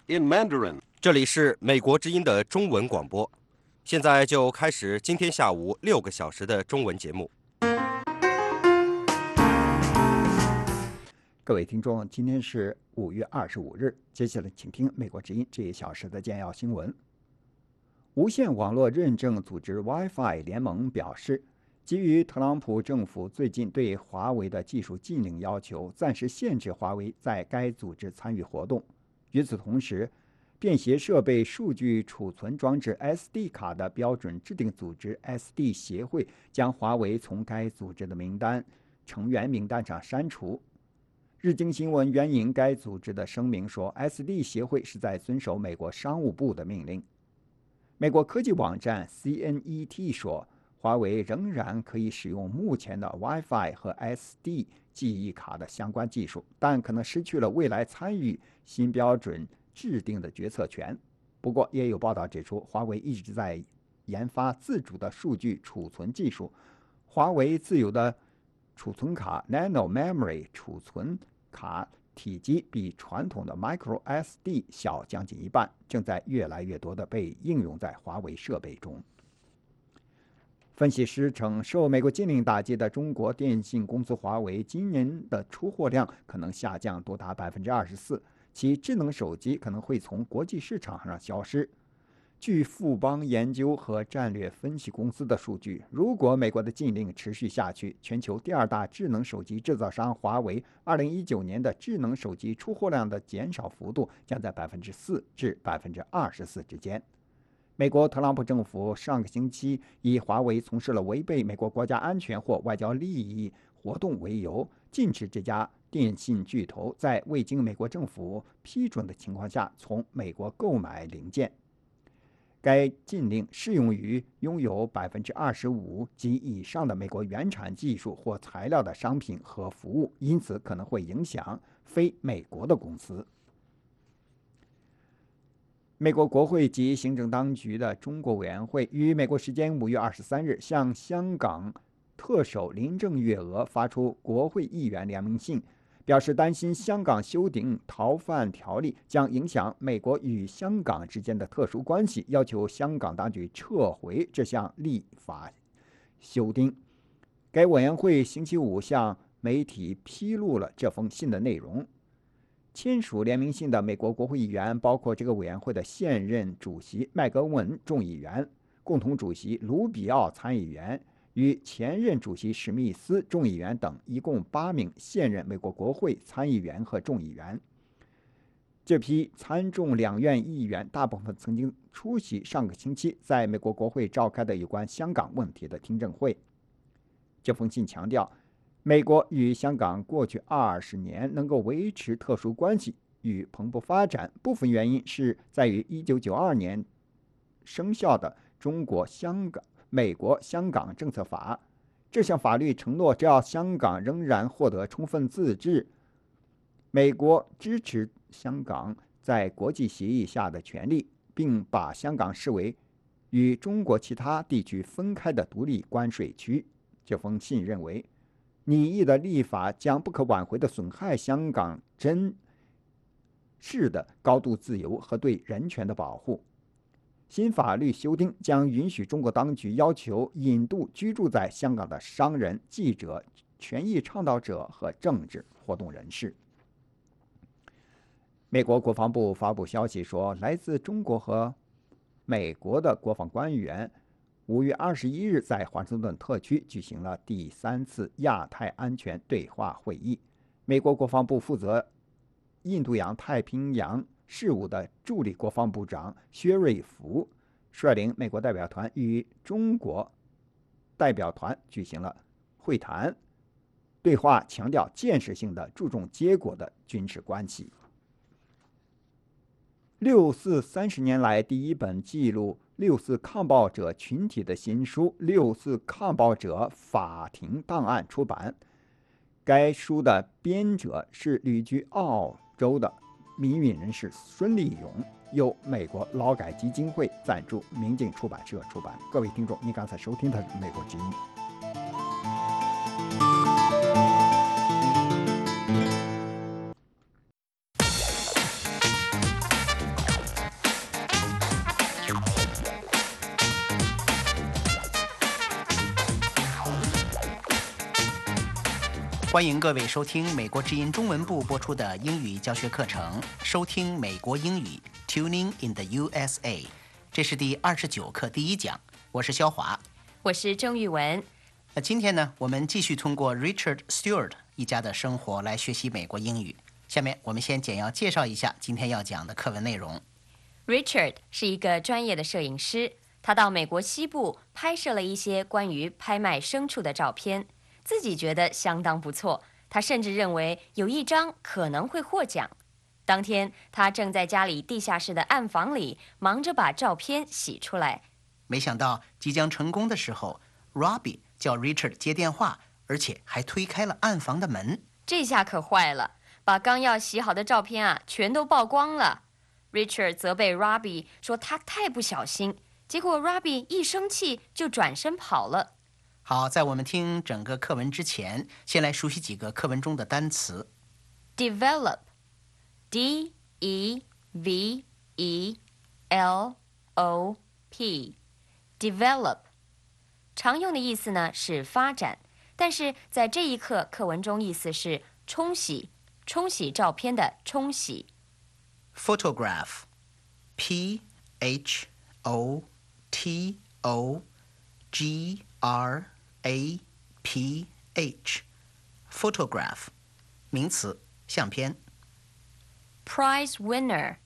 in Mandarin. 这里是美国之音的中文广播，现在就开始今天下午6个小时的中文节目。 各位听众，今天是5月25日，接下来请听美国之音这1小时的简要新闻。无线网络认证组织 Wi-Fi 联盟表示，基于特朗普政府最近对华为的技术禁令要求，暂时限制华为在该组织参与活动。与此同时，便携设备数据储存装置 SD 卡的标准制定组织 SD 协会将华为从该组织的成员名单上删除。日经新闻援引该组织的声明说 ，SD 协会是在遵守美国商务部的命令。美国科技网站 CNET 说，华为仍然可以使用目前的 Wi-Fi 和 SD 记忆卡的相关技术，但可能失去了未来参与新标准制定的决策权。不过，也有报道指出，华为一直在研发自主的数据储存技术。华为自有的储存卡 Nano Memory 储存卡体积比传统的 Micro SD 小将近1半，正在越来越多地被应用在华为设备中。分析师称，受美国禁令打击的中国电信公司华为今年的出货量可能下降多达24%，其智能手机可能会从国际市场上消失。据富邦研究和战略分析公司的数据，如果美国的禁令持续下去，全球第2大智能手机制造商华为2019年的智能手机出货量的减少幅度将在4%至24%之间。美国特朗普政府上个星期以华为从事了违背美国国家安全或外交利益活动为由，禁止这家电信巨头在未经美国政府批准的情况下从美国购买零件。该禁令适用于拥有25%及以上的美国原产技术或材料的商品和服务，因此可能会影响非美国的公司。美国国会及行政当局的中国委员会于美国时间5月23日向香港特首林郑月娥发出国会议员联名信，表示担心香港修订逃犯条例将影响美国与香港之间的特殊关系，要求香港当局撤回这项立法修订。该委员会星期5向媒体披露了这封信的内容。签署联名信的美国国会议员包括这个委员会的现任主席麦格文众议员、共同主席卢比奥参议员与前任主席史密斯众议员等，一共8名现任美国国会参议员和众议员。这批参众两院议员大部分曾经出席上个星期在美国国会召开的有关香港问题的听证会。这封信强调，美国与香港过去20年能够维持特殊关系与蓬勃发展，部分原因是在于1992年生效的美国香港政策法。这项法律承诺，只要香港仍然获得充分自治，美国支持香港在国际协议下的权利，并把香港视为与中国其他地区分开的独立关税区。这封信认为，拟议的立法将不可挽回地损害香港真实的高度自由和对人权的保护。新法律修订将允许中国当局要求引渡居住在香港的商人、记者、权益倡导者和政治活动人士。美国国防部发布消息说，来自中国和美国的国防官员5月21日在华盛顿特区举行了第3次亚太安全对话会议。美国国防部负责印度洋太平洋事务的助理国防部长薛瑞福率领美国代表团与中国代表团举行了会谈，对话强调建设性的、注重结果的军事关系。6·4 30年来第一本记录6·4抗暴者群体的新书《6·4抗暴者法庭档案》出版。该书的编者是旅居澳洲的民运人士孙立勇，由美国劳改基金会赞助，明镜出版社出版。各位听众，您刚才收听的是美国之音。 欢迎各位收听美国之音中文部播出的英语教学课程，收听美国英语 Tuning in the USA。 这是第29课第1讲，我是肖华， 我是郑玉文。 那今天呢，我们继续通过 Richard Stewart 一家的生活来学习美国英语。下面我们先简要介绍一下今天要讲的课文内容。 Richard 是一个专业的摄影师，他到美国西部拍摄了一些关于拍卖牲畜的照片，自己觉得相当不错，他甚至认为有一张可能会获奖。当天他正在家里地下室的暗房里忙着把照片洗出来， 没想到即将成功的时候， Robbie 叫 Richard 接电话，而且还推开了暗房的门。 这下可坏了，把刚要洗好的照片全都曝光了。 Richard 责备 Robbie 说他太不小心，结果 Robbie 一生气就转身跑了。 好，在我们听整个课文之前，先来熟悉几个课文中的单词。 Develop D-E-V-E-L-O-P Develop 常用的意思呢是发展，但是在这一课课文中意思是冲洗照片的冲洗。 Photograph P-H-O-T-O-G-R-A-P-H Photograph 名词，相片。 Prize winner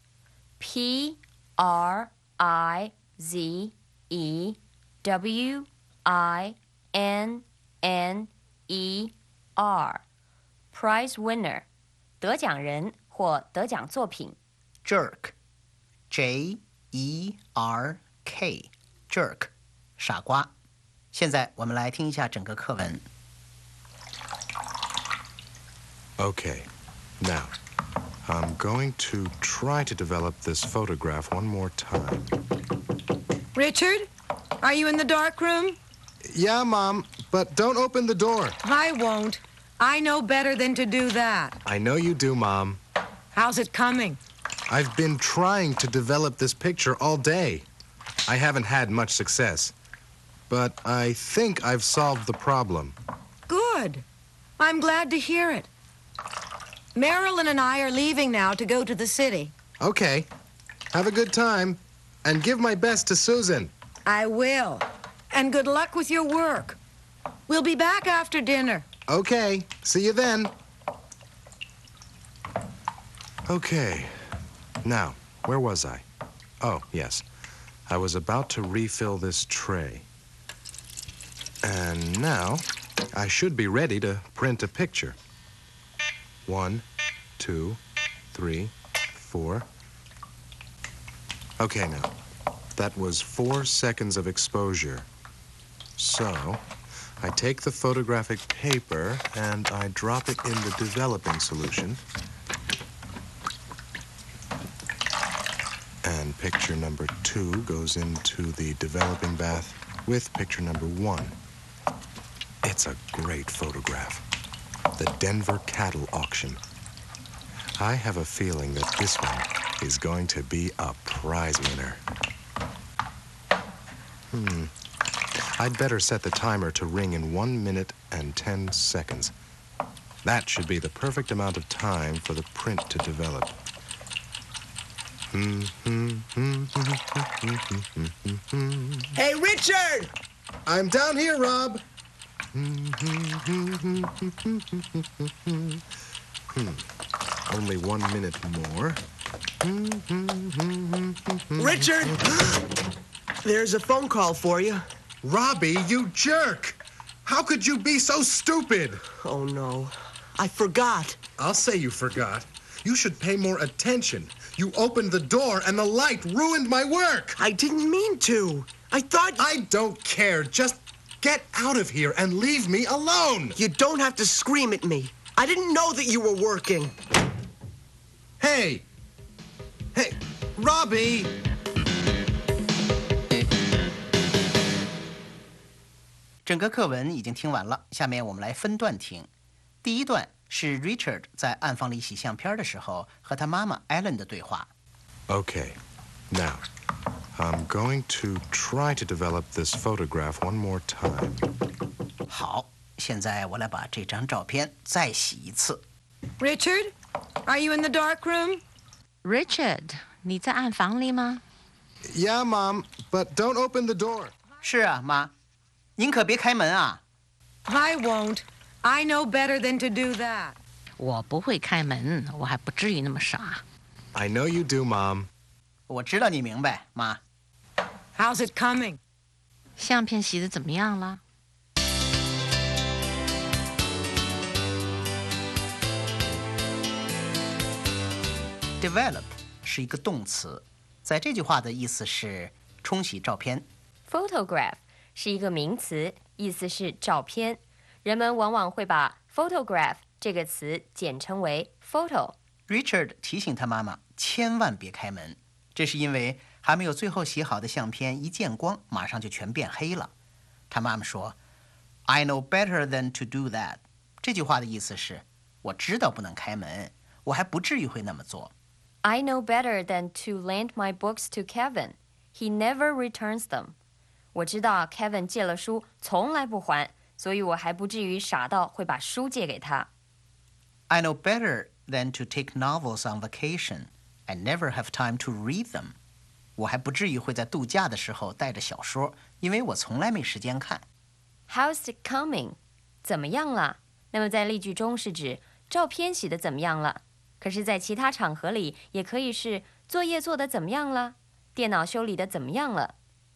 P-R-I-Z-E-W-I-N-N-E-R Prize winner 得奖人或得奖作品。 Jerk J-E-R-K Jerk 傻瓜。现在我们来听一下整个课文。 Okay, now, I'm going to try to develop this photograph one more time. Richard, are you in the dark room? Yeah, Mom, but don't open the door. I won't. I know better than to do that. I know you do, Mom. How's it coming? I've been trying to develop this picture all day. I haven't had much success, but I think I've solved the problem. Good. I'm glad to hear it. Marilyn and I are leaving now to go to the city. Okay, have a good time, and give my best to Susan. I will. And good luck with your work. We'll be back after dinner. Okay, see you then. Okay, now, where was I? Oh, yes. I was about to refill this tray. And now, I should be ready to print a picture. 1, 2, 3, 4. Okay, now, that was 4 seconds of exposure. So, I take the photographic paper and I drop it in the developing solution. And picture number 2 goes into the developing bath with picture number 1. It's a great photograph. The Denver Cattle Auction. I have a feeling that this one is going to be a prize winner. I'd better set the timer to ring in 1 minute and 10 seconds. That should be the perfect amount of time for the print to develop. Hey, Richard! I'm down here, Rob. Only 1 minute more. Richard! There's a phone call for you. Robbie, you jerk! How could you be so stupid? Oh, no. I forgot. I'll say you forgot. You should pay more attention. You opened the door and the light ruined my work. I didn't mean to. I thought... I don't care. Just get out of here and leave me alone. You don't have to scream at me. I didn't know that you were working. Hey! Hey, Robbie! 整个课文已经听完了，下面我们来分段听。第一段是 Richard 在暗房里洗相片的时候和他妈妈 Ellen 的对话。 Okay, now, I'm going to try to develop this photograph one more time. 好， 现在我来把这张照片再洗一次。 Richard, are you in the dark room? Richard, 你在暗房里吗？ Yeah, Mom, but don't open the door. 是啊，妈，您可别开门啊。 I won't. I know better than to do that. 我不会开门，我还不至于那么傻。 I know you do, Mom. 我知道你明白，妈。 How's it coming? 相片洗得怎么样了？ Develop 是一个动词，在这句话的意思是冲洗照片。 Photograph 是一个名词，意思是照片。人们往往会把 photograph 这个词简称为 photo。 Richard 提醒他妈妈千万别开门，这是因为还没有最后洗好的相片一见光，马上就全变黑了。他妈妈说 I know better than to do that。 这句话的意思是我知道不能开门，我还不至于会那么做。 I know better than to lend my books to Kevin. He never returns them. 我知道 Kevin 借了书从来不还，所以我还不至于傻到会把书借给他。 I know better than to take novels on vacation. I never have time to read them. 我还不至于会在度假的时候带着小说，因为我从来没时间看。 How's it coming? 怎么样了？那么在例句中是指照片洗得怎么样了，可是在其他场合里也可以是作业做得怎么样了，电脑修理得怎么样了。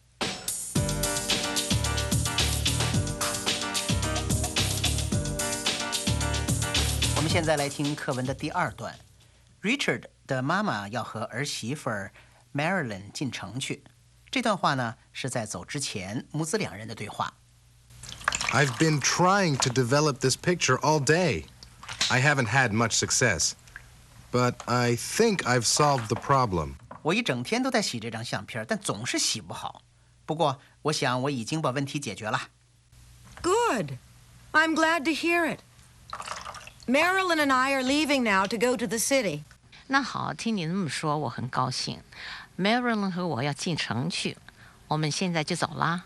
我们现在来听课文的第二段。Richard 的妈妈要和儿媳妇Marilyn 进城去。这段话呢是在走之前母子两人的对话。 I've been trying to develop this picture all day. I haven't had much success, but I think I've solved the problem. 我一整天都在洗这张相片，但总是洗不好。不过，我想我已经把问题解决了。 Good. I'm glad to hear it. Marilyn and I are leaving now to go to the city. 那好，听你那么说，我很高兴。Marilyn 和我要进城去，我们现在就走啦。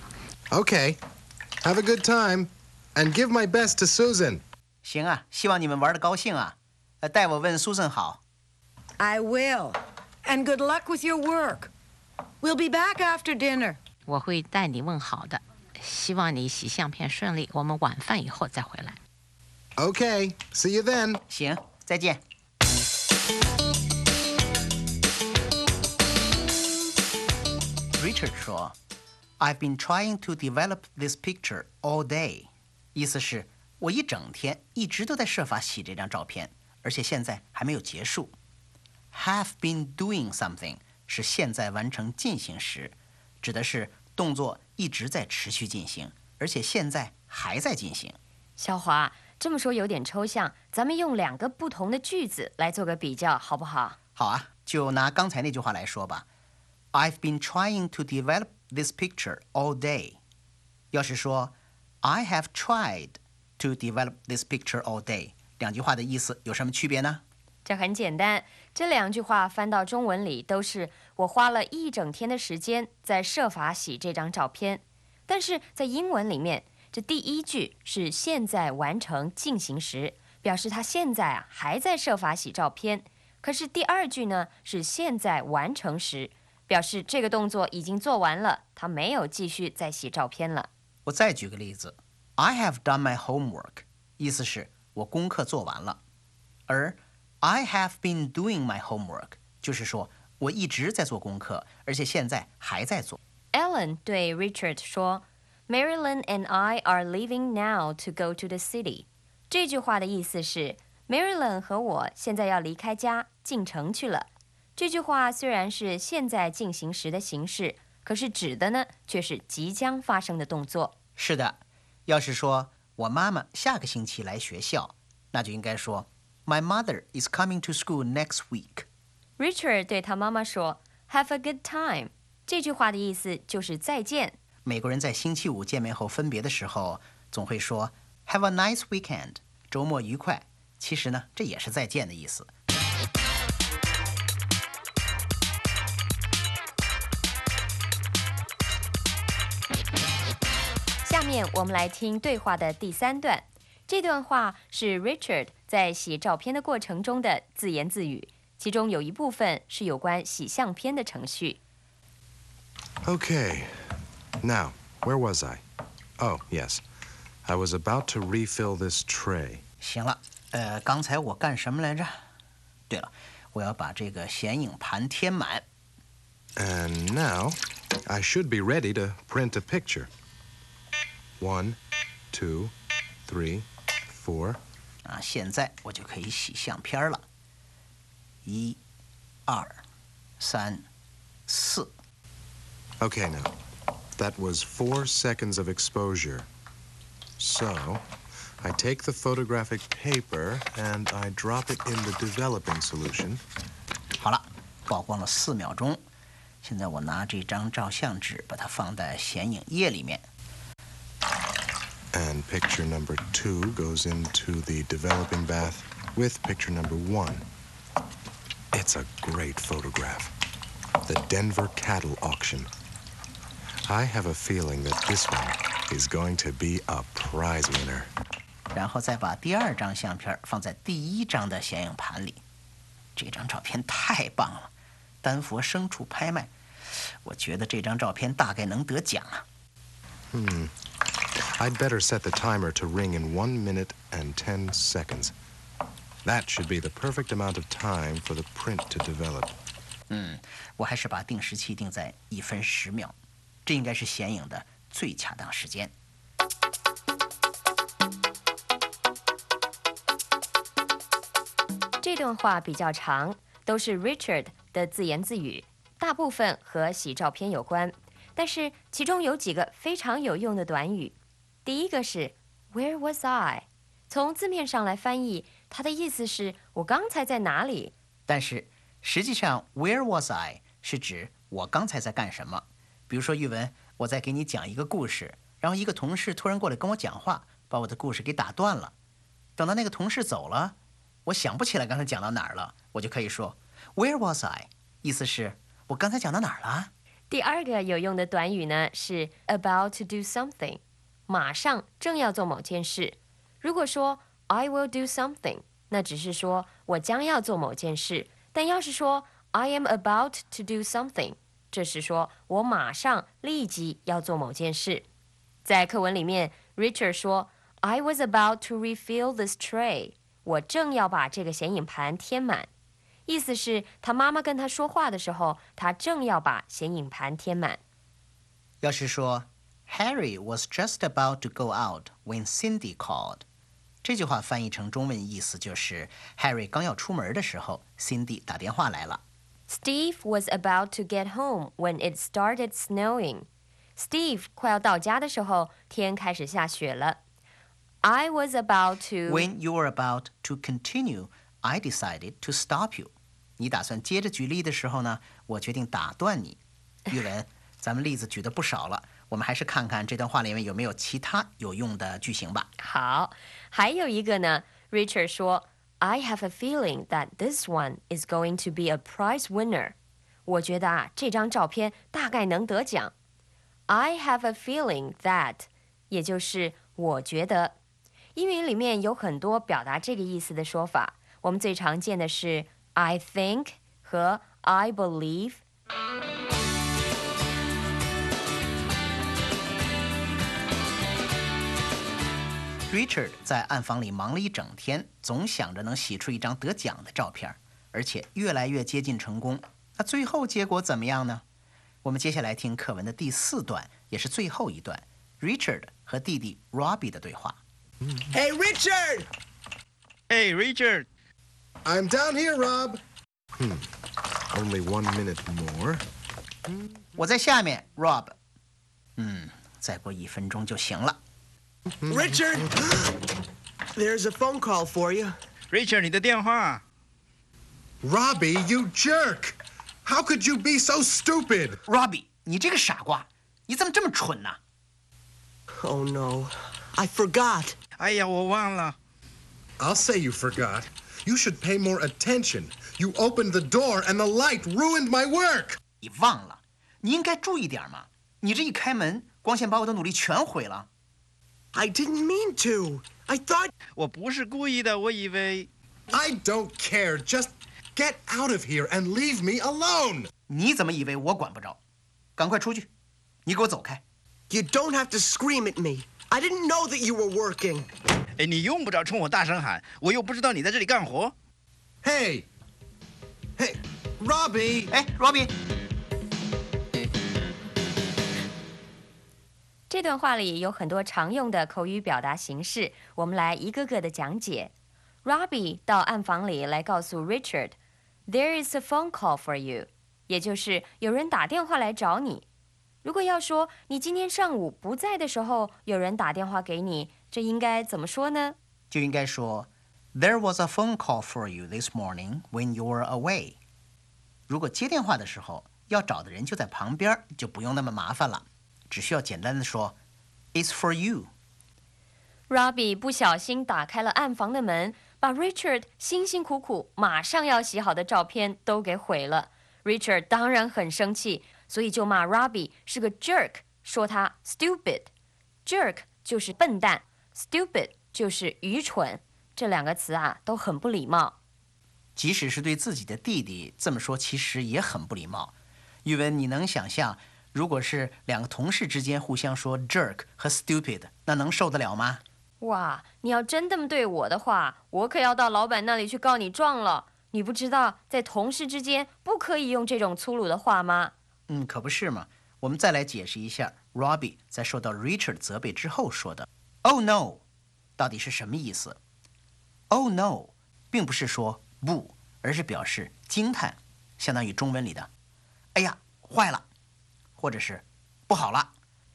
Okay. Have a good time, and give my best to Susan. 行啊，希望你们玩得高兴啊。代我问 Susan 好。 I will. And good luck with your work. We'll be back after dinner. 我会代你问好的，希望你洗相片顺利。我们晚饭以后再回来。 Okay. See you then. 行，再见。Richard 说 I've been trying to develop this picture all day. 意思是我一整天一直都在设法洗这张照片，而且现在还没有结束。Have been doing something 是现在完成进行时，指的是动作一直在持续进行，而且现在还在进行。 小华，这么说有点抽象，咱们用两个不同的句子来做个比较，好不好？ 好啊，就拿刚才那句话来说吧。I've been trying to develop this picture all day. 要是说 I have tried to develop this picture all day， 两句话的意思有什么区别呢？ 这很简单，这两句话翻到中文里都是我花了一整天的时间在设法洗这张照片。但是在英文里面，这第一句是现在完成进行时，表示他现在还在设法洗照片。可是第二句呢是现在完成时，表示这个动作已经做完了，他没有继续再洗照片了。 我再举个例子 I have done my homework， 意思是我功课做完了。而I have been doing my homework， 就是说我一直在做功课，而且现在还在做。 Ellen 对 Richard 说 Marilyn and I are leaving now to go to the city。 这句话的意思是 Marilyn 和我现在要离开家进城去了。这句话虽然是现在进行时的形式，可是指的呢却是即将发生的动作。 是的，要是说我妈妈下个星期来学校，那就应该说My mother is coming to school next week. Richard 对他妈妈说 Have a good time。 这句话的意思就是再见。 美国人在星期五见面后分别的时候，总会说 Have a nice weekend， 周末愉快。其实呢，这也是再见的意思。 下面我们来听对话的第3段。这段话是 Richard 在洗照片的过程中的自言自语，其中有一部分是有关洗相片的程序。 Okay. Now, where was I? Oh, yes. I was about to refill this tray. 行了，刚才我干什么来着？对了，我要把这个显影盘填满。 And now, I should be ready to print a picture. 1, 2, 3, 4. 现在我就可以洗相片了。1、2、3、4。 Okay, now, that was 4 seconds of exposure. So, I take the photographic paper and I drop it in the developing solution. 好了，曝光了4秒钟。现在我拿这张照相纸，把它放在显影液里面。 And picture number 2 goes into the developing bath with picture number 1. It's a great photograph. The Denver cattle auction. I have a feeling that this one is going to be a prize winner. 然后再把第2张相片放在第1张的显影盘里。这张照片太棒了，丹佛牲畜拍卖，我觉得这张照片大概能得奖啊。 I'd better set the timer to ring in 1 minute and 10 seconds. That should be the perfect amount of time for the print to develop. 我还是把定时器定在1分10秒，这应该是显影的最恰当时间。 这段话比较长，都是 Richard 的自言自语，大部分和洗照片有关，但是其中有几个非常有用的短语。第一个是 Where was I？ 从字面上来翻译，它的意思是我刚才在哪里？ 但是实际上 Where was I 是指我刚才在干什么。比如说玉文，我在给你讲一个故事，然后一个同事突然过来跟我讲话，把我的故事给打断了。等到那个同事走了，我想不起来刚才讲到哪儿了，我就可以说 Where was I？ 意思是我刚才讲到哪儿了？ 第2个有用的短语呢是 about to do something， 马上正要做某件事。如果说 I will do something， 那只是说我将要做某件事，但要是说 I am about to do something， 这是说我马上立即要做某件事。在课文里面 Richard 说 I was about to refill this tray， 我正要把这个显影盘填满，意思是他妈妈跟他说话的时候，他正要把显影盘填满。 要是说 Harry was just about to go out when Cindy called， 这句话翻译成中文意思就是 Harry 刚要出门的时候 Cindy 打电话来了。 Steve was about to get home when it started snowing. Steve 快要到家的时候，天开始下雪了。I was about to... When you were about to continue, I decided to stop you. 你打算接着举例的时候呢，我决定打断你。玉文，咱们例子举的不少了，我们还是看看这段话里面有没有其他有用的句型吧。 好，还有一个呢 Richard 说 I have a feeling that this one is going to be a prize winner. 我觉得这张照片大概能得奖。I have a feeling that 也就是我觉得。英语里面有很多表达这个意思的说法，我们最常见的是 I think 和 I believe。 Richard 在暗房里忙了一整天，总想着能洗出一张得奖的照片，而且越来越接近成功。那最后结果怎么样呢？我们接下来听课文的第4段，也是最后一段 ，Richard 和弟弟 Robbie 的对话。 Hey, Richard! Hey, Richard! I'm down here, Rob. Only 1 minute more. 我在下面 ，Rob。再过1分钟就行了。 Richard! There's a phone call for you. Richard, 你的电话。 Robbie, you jerk! How could you be so stupid? Robbie， 你这个傻瓜，你怎么这么蠢呢？ Oh, no. I forgot. 哎呀，我忘了。 I'll say you forgot. You should pay more attention. You opened the door and the light ruined my work. 你忘了，你应该注意点嘛！你这一开门，光线把我的努力全毁了。 I didn't mean to. I thought... 我不是故意的，我以为。 I don't care. Just get out of here and leave me alone. 你怎么以为我管不着？赶快出去！你给我走开！ You don't have to scream at me. I didn't know that you were working. 哎，你用不着冲我大声喊，我又不知道你在这里干活。 Hey, Robbie. 哎，Robbie。 这段话里有很多常用的口语表达形式，我们来一个个的讲解。Robbie 到暗房里来告诉 Richard，There is a phone call for you， 也就是有人打电话来找你。如果要说你今天上午不在的时候有人打电话给你，这应该怎么说呢？ 就应该说 There was a phone call for you this morning when you were away。如果接电话的时候要找的人就在旁边，就不用那么麻烦了，只需要简单的说 It's for you。Robbie 不小心打开了暗房的门，把 Richard 辛辛苦苦马上要洗好的照片都给毁了。Richard 当然很生气，所以就骂 Robbie 是个 jerk， 说他 stupid。jerk 就是笨蛋， stupid 就是愚蠢，这两个词啊都很不礼貌。 即使是对自己的弟弟这么说，其实也很不礼貌。玉文，你能想象如果是两个同事之间互相说 jerk 和 stupid， 那能受得了吗？ 哇，你要真这么对我的话，我可要到老板那里去告你状了。你不知道在同事之间不可以用这种粗鲁的话吗？ 可不是嘛。我们再来解释一下 Robbie 在受到 Richard 责备之后说的 Oh no 到底是什么意思。 Oh no 并不是说不，而是表示惊叹，相当于中文里的哎呀坏了，或者是不好了。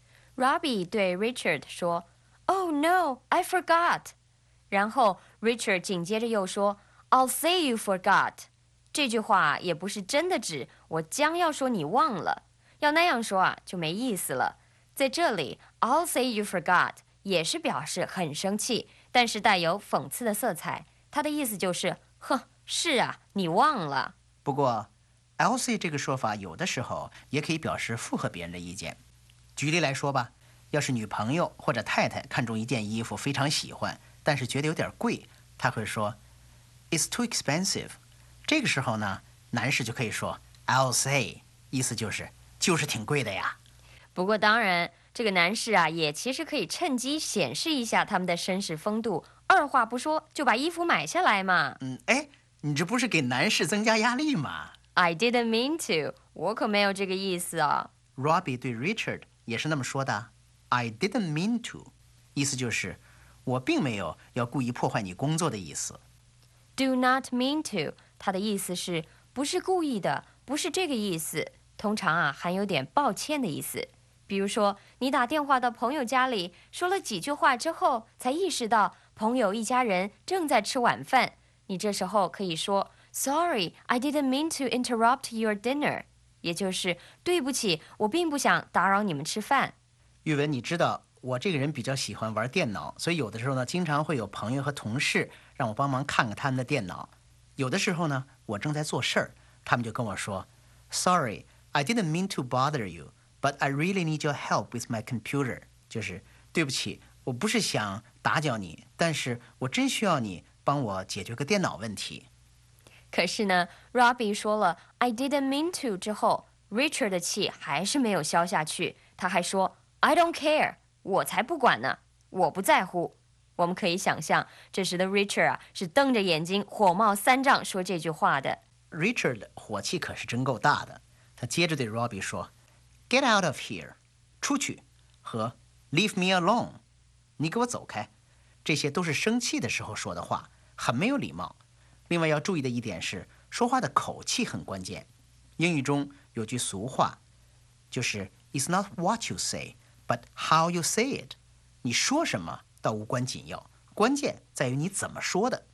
Robbie 对 Richard 说 Oh no, I forgot。 然后 Richard 紧接着又说 I'll say you forgot。 这句话也不是真的指我将要说你忘了，要那样说啊就没意思了。在这里 I'll say you forgot 也是表示很生气，但是带有讽刺的色彩，它的意思就是哼，是啊，你忘了。 不过 I'll say 这个说法有的时候也可以表示附和别人的意见。举例来说吧，要是女朋友或者太太看中一件衣服非常喜欢，但是觉得有点贵，她会说 It's too expensive。 这个时候呢，男士就可以说 I'll say， 意思就是挺贵的呀。 不过当然这个男士啊也其实可以趁机显示一下他们的绅士风度，二话不说就把衣服买下来嘛。 你这不是给男士增加压力吗？ I didn't mean to， 我可没有这个意思啊。 Robbie 对 Richard 也是那么说的 I didn't mean to， 意思就是我并没有要故意破坏你工作的意思。 Do not mean to， 它的意思是不是故意的，不是这个意思，通常啊含有点抱歉的意思。比如说你打电话到朋友家里，说了几句话之后才意识到朋友一家人正在吃晚饭，你这时候可以说 Sorry, I didn't mean to interrupt your dinner， 也就是对不起，我并不想打扰你们吃饭。 玉文，你知道我这个人比较喜欢玩电脑，所以有的时候呢经常会有朋友和同事让我帮忙看看他们的电脑。有的时候呢我正在做事儿，他们就跟我说 Sorry, I didn't mean to bother you, but I really need your help with my computer。 就是对不起，我不是想打搅你，但是我真需要你帮我解决个电脑问题。 可是呢 Robbie 说了 I didn't mean to 之后， Richard 的气还是没有消下去，他还说 I don't care， 我才不管呢，我不在乎。我们可以想象这时的 Richard 啊是瞪着眼睛火冒三丈说这句话的。 Richard 火气可是真够大的，他接着对 Robbie 说 Get out of here， 出去，和 Leave me alone， 你给我走开，这些都是生气的时候说的话，很没有礼貌。另外要注意的一点是，说话的口气很关键。英语中有句俗话，就是 It's not what you say, but how you say it。 你说什么倒无关紧要，关键在于你怎么说的。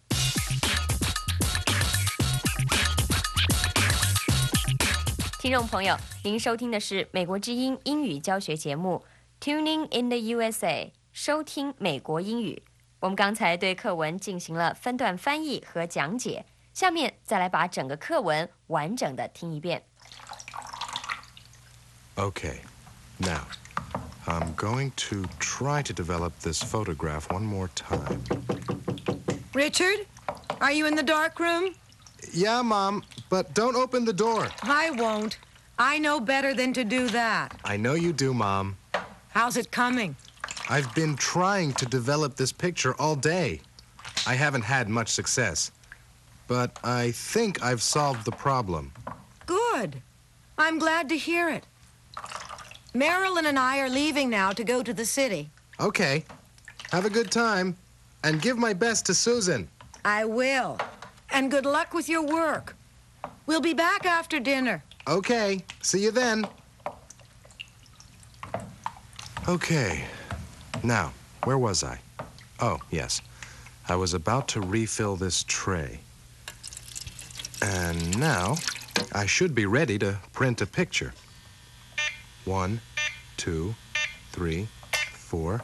听众朋友，您收听的是美国之音英语教学节目 Tuning in the USA， 收听美国英语。我们刚才对课文进行了分段翻译和讲解，下面再来把整个课文完整的听一遍。 Okay, now, I'm going to try to develop this photograph one more time. Richard, are you in the dark room? Yeah, Mom, but don't open the door. I won't. I know better than to do that. I know you do, Mom. How's it coming? I've been trying to develop this picture all day. I haven't had much success, but I think I've solved the problem. Good. I'm glad to hear it. Marilyn and I are leaving now to go to the city. Okay. Have a good time, and give my best to Susan. I will. And good luck with your work. We'll be back after dinner. Okay. See you then. Okay. Now, where was I? Oh, yes. I was about to refill this tray. And now, I should be ready to print a picture. 1, 2, 3, 4.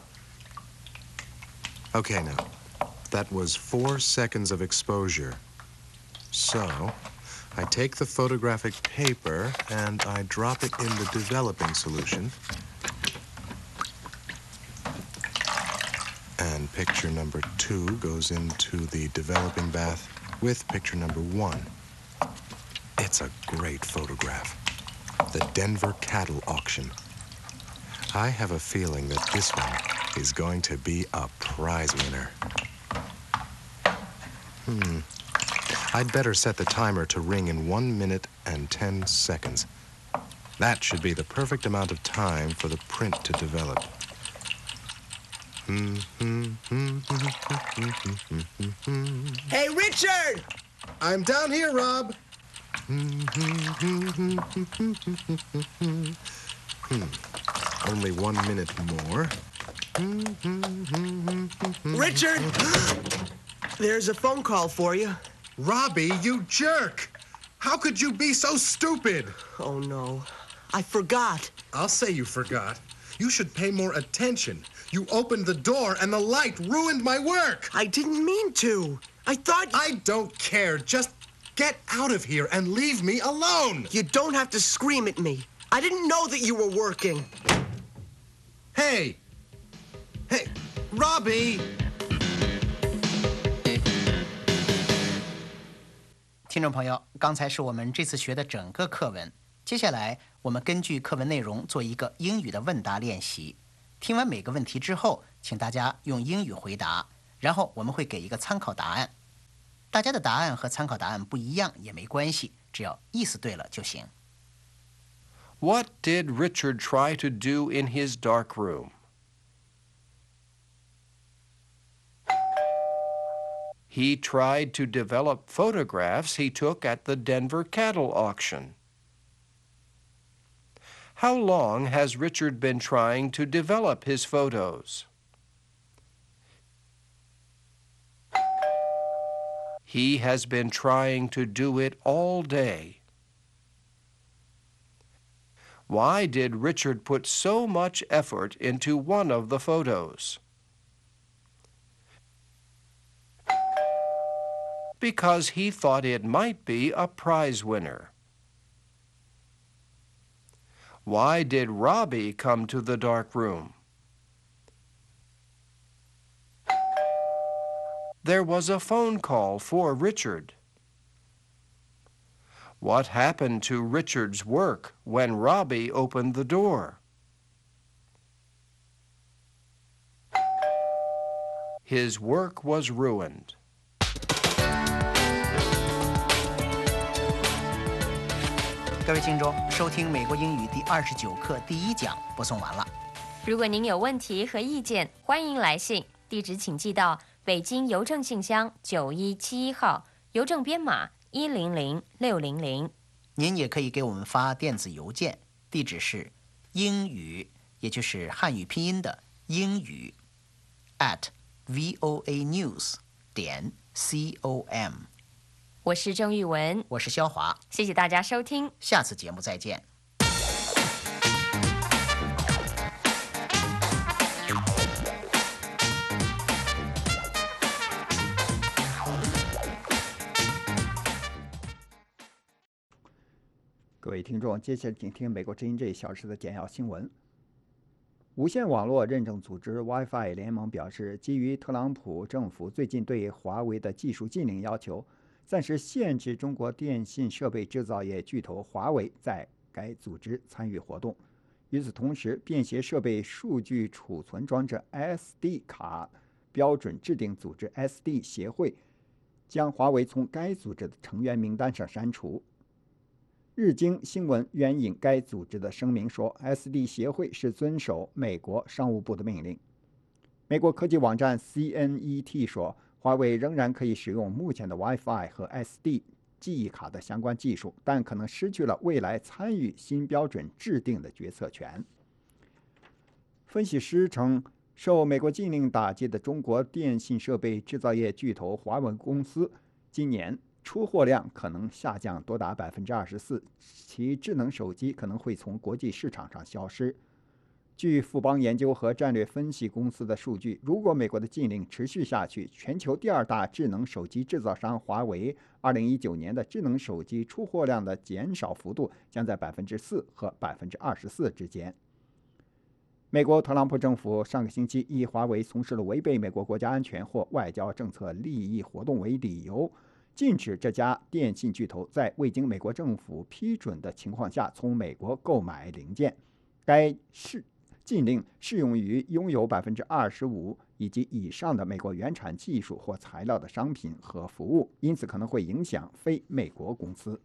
Okay, now, that was 4 seconds of exposure. So, I take the photographic paper and I drop it in the developing solution. And picture number 2 goes into the developing bath with picture number 1. It's a great photograph. The Denver Cattle Auction. I have a feeling that this one is going to be a prize winner. I'd better set the timer to ring in 1 minute and 10 seconds. That should be the perfect amount of time for the print to develop. Hey, Richard! I'm down here, Rob. Only 1 minute more. Richard! There's a phone call for you. Robbie, you jerk! How could you be so stupid? Oh, no. I forgot. I'll say you forgot. You should pay more attention. You opened the door and the light ruined my work. I didn't mean to. I thought... I don't care. Just get out of here and leave me alone. You don't have to scream at me. I didn't know that you were working. Hey! Hey, Robbie! 听众朋友，刚才是我们这次学的整个课文。接下来，我们根据课文内容做一个英语的问答练习。听完每个问题之后，请大家用英语回答，然后我们会给一个参考答案。大家的答案和参考答案不一样也没关系，只要意思对了就行。 What did Richard try to do in his dark room? He tried to develop photographs he took at the Denver cattle auction. How long has Richard been trying to develop his photos? He has been trying to do it all day. Why did Richard put so much effort into one of the photos? Because he thought it might be a prize winner. Why did Robbie come to the dark room? There was a phone call for Richard. What happened to Richard's work when Robbie opened the door? His work was ruined. 各位听众，收听美国英语第29课第1讲播送完了。 如果您有问题和意见，欢迎来信，地址请寄到北京邮政信箱9171号，邮政编码100600。 您也可以给我们发电子邮件，地址是英语，也就是汉语拼音的英语 @voanews.com。 我是郑玉文， 我是肖华， 谢谢大家收听， 下次节目再见。 各位听众，接下来请听美国之音这1小时的简要新闻。 无线网络认证组织 Wi-Fi 联盟表示，基于特朗普政府最近对华为的技术禁令要求，暂时限制中国电信设备制造业巨头华为在该组织参与活动。与此同时，便携设备数据储存装置 SD 卡标准制定组织 SD 协会将华为从该组织的成员名单上删除。日经新闻援引该组织的声明说 ，SD 协会是遵守美国商务部的命令。美国科技网站 CNET 说，华为仍然可以使用目前的 Wi-Fi 和 SD 记忆卡的相关技术，但可能失去了未来参与新标准制定的决策权。分析师称，受美国禁令打击的中国电信设备制造业巨头华为公司今年出货量可能下降多达 24%， 其智能手机可能会从国际市场上消失。据富邦研究和战略分析公司的数据，如果美国的禁令持续下去，全球第二大智能手机制造商华为2019年的智能手机出货量的减少幅度将在 4% 和 24% 之间。美国特朗普政府上个星期以华为从事了违背美国国家安全或外交政策利益活动为理由，禁止这家电信巨头在未经美国政府批准的情况下从美国购买零件。该禁令适用于拥有 25% 以及以上的美国原产技术或材料的商品和服务，因此可能会影响非美国公司。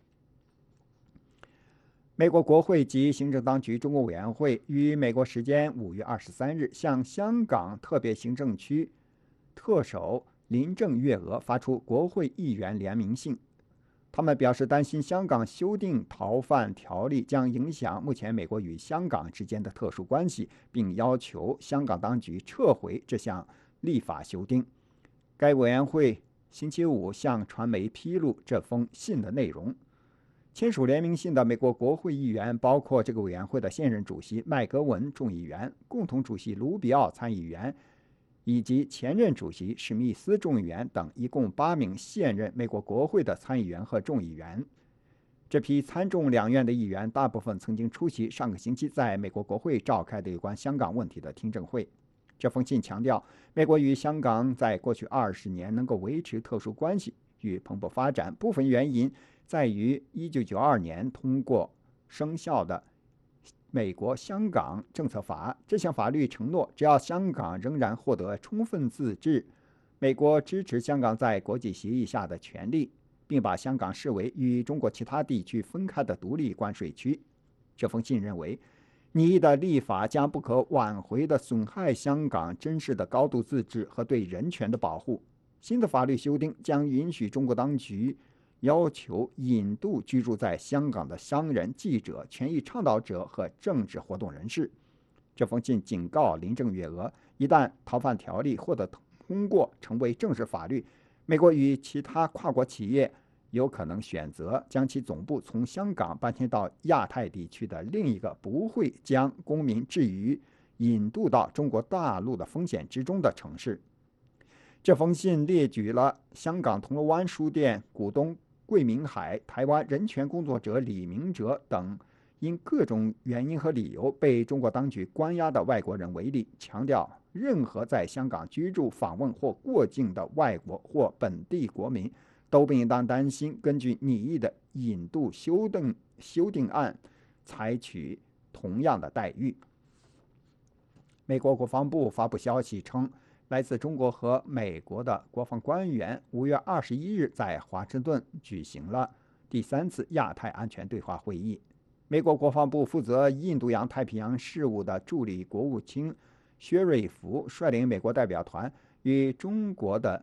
美国国会及行政当局中国委员会于美国时间5月23日向香港特别行政区特首林郑月娥发出国会议员联名信，他们表示担心香港修订逃犯条例将影响目前美国与香港之间的特殊关系，并要求香港当局撤回这项立法修订。该委员会星期五向传媒披露这封信的内容。签署联名信的美国国会议员包括这个委员会的现任主席麦格文众议员、共同主席卢比奥参议员以及前任主席史密斯众议员等，一共8名现任美国国会的参议员和众议员。这批参众两院的议员大部分曾经出席上个星期在美国国会召开的有关香港问题的听证会。这封信强调，美国与香港在过去20年能够维持特殊关系与蓬勃发展，部分原因在于1992年通过生效的美国香港政策法。这项法律承诺，只要香港仍然获得充分自治，美国支持香港在国际协议下的权利，并把香港视为与中国其他地区分开的独立关税区。这封信认为，拟议的立法将不可挽回地损害香港真实的高度自治和对人权的保护。新的法律修订将允许中国当局要求引渡居住在香港的商人、记者、权益倡导者和政治活动人士。这封信警告林郑月娥，一旦逃犯条例获得通过成为正式法律，美国与其他跨国企业有可能选择将其总部从香港搬迁到亚太地区的另一个不会将公民置于引渡到中国大陆的风险之中的城市。这封信列举了香港铜锣湾书店股东桂明海、台湾人权工作者李明哲等因各种原因和理由被中国当局关押的外国人为例，强调任何在香港居住、访问或过境的外国或本地国民都不应当担心根据拟议的引渡修订案采取同样的待遇。美国国防部发布消息称，来自中国和美国的国防官员5月21日在华盛顿举行了第3次亚太安全对话会议。美国国防部负责印度洋太平洋事务的助理国务卿薛瑞福率领美国代表团与中国的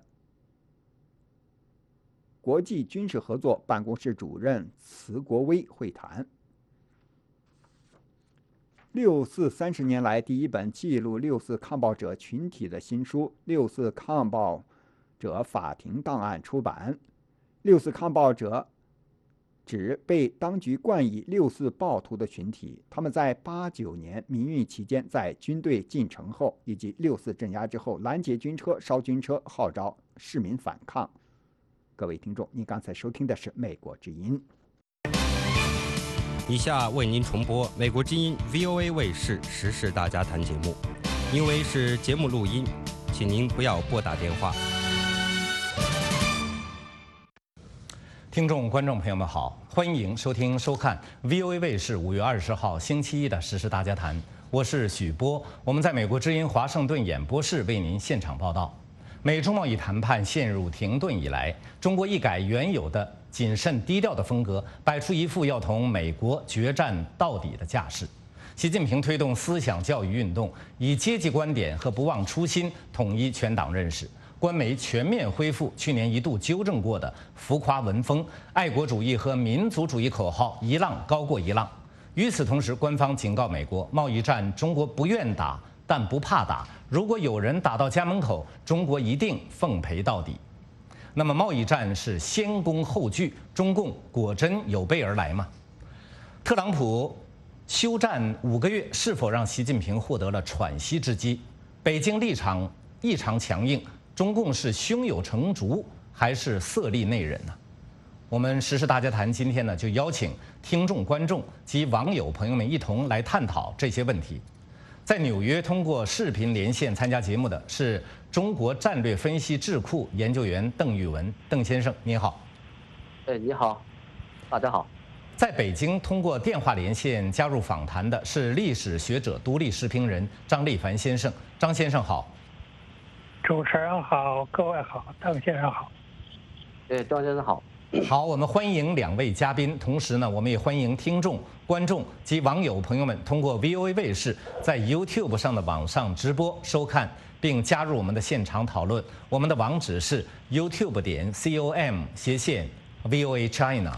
国际军事合作办公室主任茨国威会谈。6·4 30年来第一本记录6·4抗暴者群体的新书《6·4抗暴者法庭档案》出版。6·4抗暴者指被当局冠以6·4暴徒的群体，他们在89年民运期间在军队进城后以及6·4镇压之后拦截军车、烧军车，号召市民反抗。各位听众，您刚才收听的是《美国之音》。 以下为您重播美国之音 VOA 卫视时事大家谈节目，因为是节目录音，请您不要拨打电话。 听众、观众朋友们好，欢迎收听、收看 VOA 卫视5月20号星期一的时事大家谈，我是许波，我们在美国之音华盛顿演播室为您现场报道。美中贸易谈判陷入停顿以来，中国一改原有的谨慎低调的风格，摆出一副要同美国决战到底的架势。习近平推动思想教育运动，以阶级观点和不忘初心统一全党认识。官媒全面恢复去年一度纠正过的浮夸文风，爱国主义和民族主义口号一浪高过一浪。与此同时，官方警告美国，贸易战中国不愿打，但不怕打。如果有人打到家门口，中国一定奉陪到底。那么，贸易战是先攻后拒，中共果真有备而来吗？特朗普休战5个月，是否让习近平获得了喘息之机？北京立场异常强硬，中共是胸有成竹还是色厉内荏呢？我们时事大家谈今天呢，就邀请听众、观众及网友朋友们一同来探讨这些问题。在纽约通过视频连线参加节目的是中国战略分析智库研究员邓玉文，邓先生您好。 你好，大家好。 在北京通过电话连线加入访谈的是历史学者、独立时评人张立凡先生，张先生好。 主持人好，各位好，邓先生好。 张先生好。 好，我们欢迎2位嘉宾，同时呢，我们也欢迎听众、观众及网友朋友们通过 VOA 卫视在 YouTube 上的网上直播收看，并加入我们的现场讨论。我们的网址是 youtube.com/VOA China。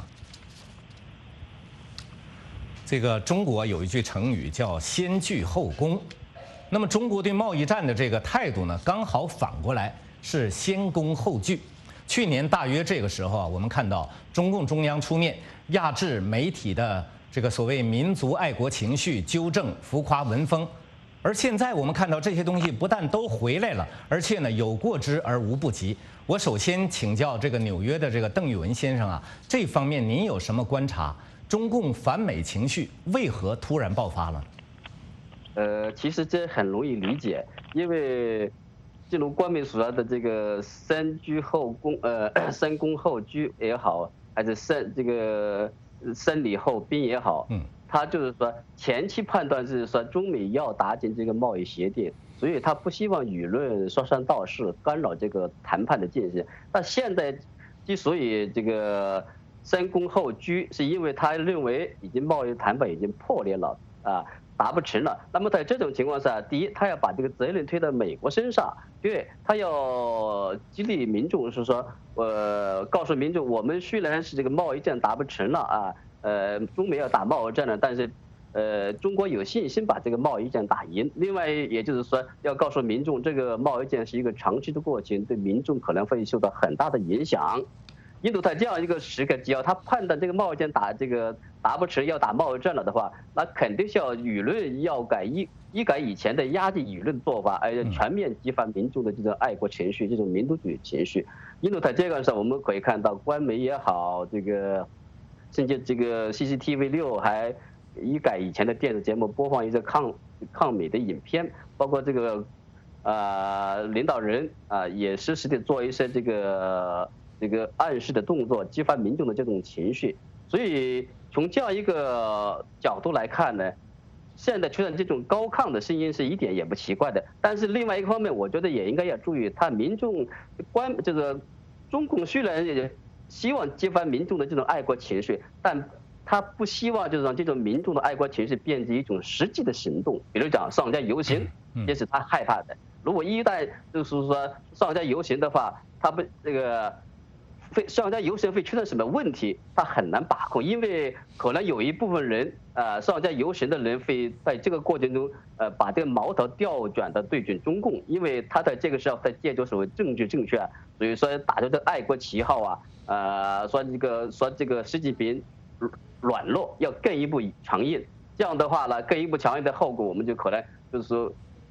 这个中国有一句成语叫先拒后攻，那么中国对贸易战的这个态度呢，刚好反过来是先攻后拒。去年大约这个时候啊，我们看到中共中央出面压制媒体的这个所谓民族爱国情绪，纠正浮夸文风，而现在我们看到这些东西不但都回来了，而且呢有过之而无不及。我首先请教这个纽约的这个邓玉文先生啊，这方面您有什么观察？中共反美情绪为何突然爆发了？ 其实这很容易理解，因为正如官媒所说的这个先攻后拒也好，还是先礼后兵也好，他就是说前期判断是说中美要达成这个贸易协定，所以他不希望舆论说三道四，干扰这个谈判的进行。但现在之所以这个先攻后拒，是因为他认为贸易谈判已经破裂了啊，达不成了。那么在这种情况下，第一，他要把这个责任推到美国身上；第二，他要激励民众，是说，告诉民众，我们虽然是这个贸易战达不成了啊，中美要打贸易战了，但是，中国有信心把这个贸易战打赢。另外，也就是说，要告诉民众，这个贸易战是一个长期的过程，对民众可能会受到很大的影响。印度在这样一个时刻，只要他判断这个贸易战达不成，要打贸易战了的话，那肯定是要舆论要一改以前的压制舆论做法，全面激发民众的这种爱国情绪、这种民族主义情绪。印度在这个上，我们可以看到官媒也好，甚至这个 CCTV6还一改以前的电视节目，播放一些抗美的影片，包括这个领导人也实时的做一些这个暗示的动作，激发民众的这种情绪。所以从这样一个角度来看呢，现在出现这种高亢的声音是一点也不奇怪的。但是另外一个方面，我觉得也应该要注意，这个中共虽然也希望激发民众的这种爱国情绪，但他不希望就是让这种民众的爱国情绪变成一种实际的行动，比如讲上街游行，这是他害怕的。如果一旦就是说上街游行的话，他不上街游行会出现什么问题，他很难把控，因为可能有一部分人上街游行的人会在这个过程中把这个矛头调转的对准中共，因为他在这个时候在借助所谓政治正确，所以说打着这爱国旗号说这个习近平软弱，要更一步强硬。这样的话呢，更一步强硬的后果，我们就可能就是说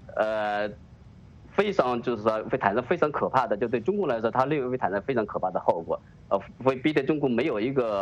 非常就是说会产生非常可怕的，就对中共来说，他认为会产生非常可怕的后果，会逼得中共没有一个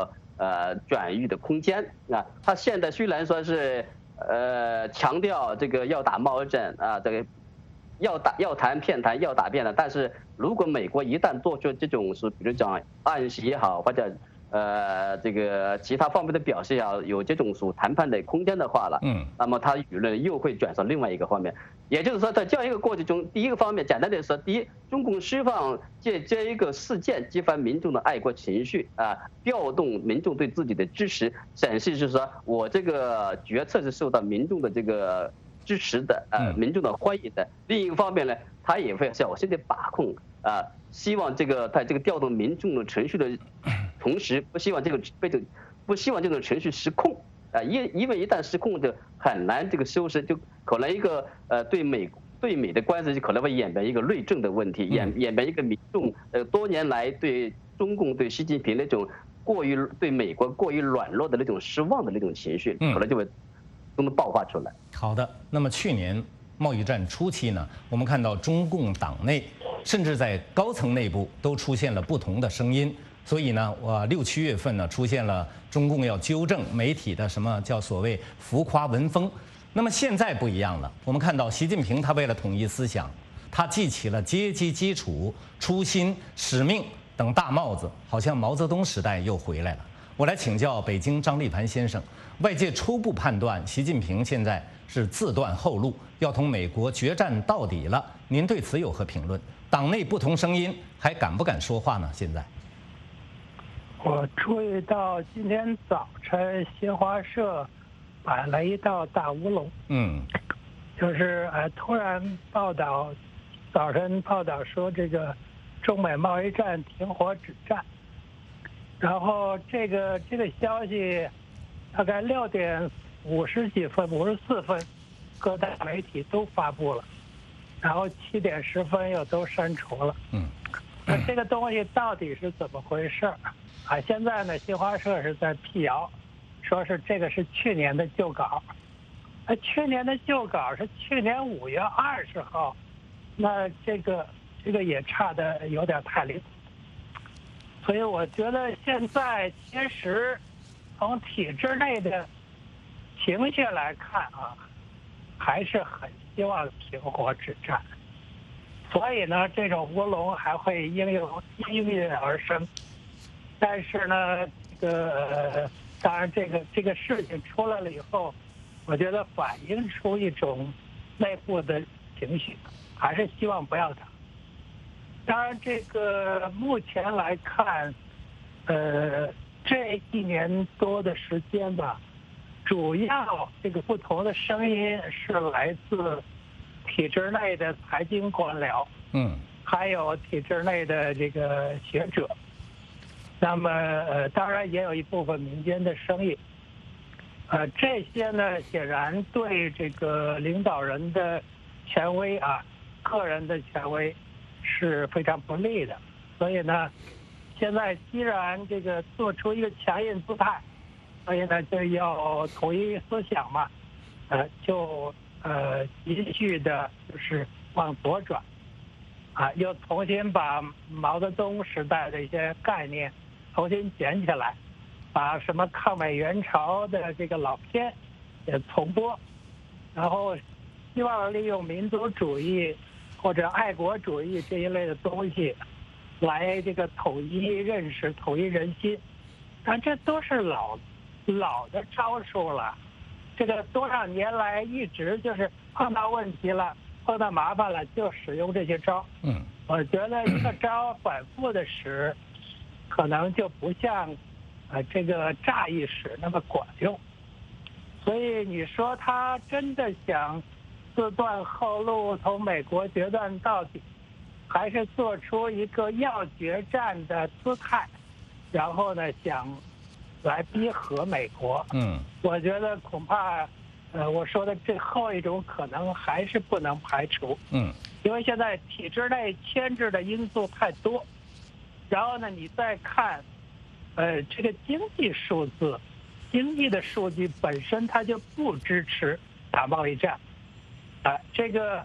转移的空间啊。他现在虽然说是强调这个要打贸易战啊，这个要谈片谈要打遍的，但是如果美国一旦做出这种是比如讲暗示也好，或者这个其他方面的表示要有这种属谈判的空间的话了，那么他舆论又会转向另外一个方面，也就是说在这样一个过程中，第一个方面简单的说，第一，中共希望借这一个事件激发民众的爱国情绪啊，调动民众对自己的支持，显示就是说我这个决策是受到民众的这个支持的，民众的欢迎的。另一个方面呢，他也会小心的把控啊，希望这个在这个调动民众的情绪的同时，不希望这种情绪失控啊，因为一旦失控就很难这个收拾，就可能一个对美的关系就可能会演变一个内政的问题，演变一个民众多年来对中共对习近平那种对美国过于软弱的那种失望的那种情绪，可能就会都能爆发出来。 好的，那么去年贸易战初期呢，我们看到中共党内甚至在高层内部都出现了不同的声音。所以呢，6、7月份呢，出现了中共要纠正媒体的什么叫所谓浮夸文风。那么现在不一样了，我们看到习近平他为了统一思想，他记起了阶级基础、初心、使命等大帽子，好像毛泽东时代又回来了。我来请教北京张立凡先生，外界初步判断习近平现在是自断后路，要同美国决战到底了。您对此有何评论？党内不同声音，还敢不敢说话呢？现在？ 我注意到今天早晨新华社摆了一道大乌龙，就是突然早晨报道说这个中美贸易战停火止战，然后这个消息大概6点50几分、54分，各大媒体都发布了，然后7点10分又都删除了。那这个东西到底是怎么回事？现在呢，新华社是在辟谣，说是这个是去年的旧稿。去年的旧稿是去年5月20号，那这个也差的有点太离谱。所以我觉得现在其实从体制内的情绪来看啊，还是很希望停火止战。所以呢，这种乌龙还会应运而生。但是呢，当然这个事情出来了以后，我觉得反映出一种内部的情绪，还是希望不要打。当然，这个目前来看，这1年多的时间吧，主要这个不同的声音是来自体制内的财经官僚，还有体制内的这个学者。那么当然也有一部分民间的声音，这些呢显然对这个领导人的权威个人的权威是非常不利的。所以呢，现在既然这个做出一个强硬姿态，所以呢就要统一思想嘛，就继续的就是往左转，又重新把毛泽东时代的一些概念重新捡起来，把什么抗美援朝的这个老片也重播，然后希望利用民族主义或者爱国主义这一类的东西来这个统一认识、统一人心。但这都是老的招数了，这个多少年来一直就是碰到问题了、碰到麻烦了就使用这些招。我觉得一个招反复的使，可能就不像这个乍一使那么管用。所以你说他真的想自断后路，同美国决战到底，还是做出一个要决战的姿态，然后呢想来逼和美国？我觉得恐怕我说的这后一种可能还是不能排除。因为现在体制内牵制的因素太多。然后呢，你再看，这个经济数字，经济的数据本身它就不支持打贸易战，这个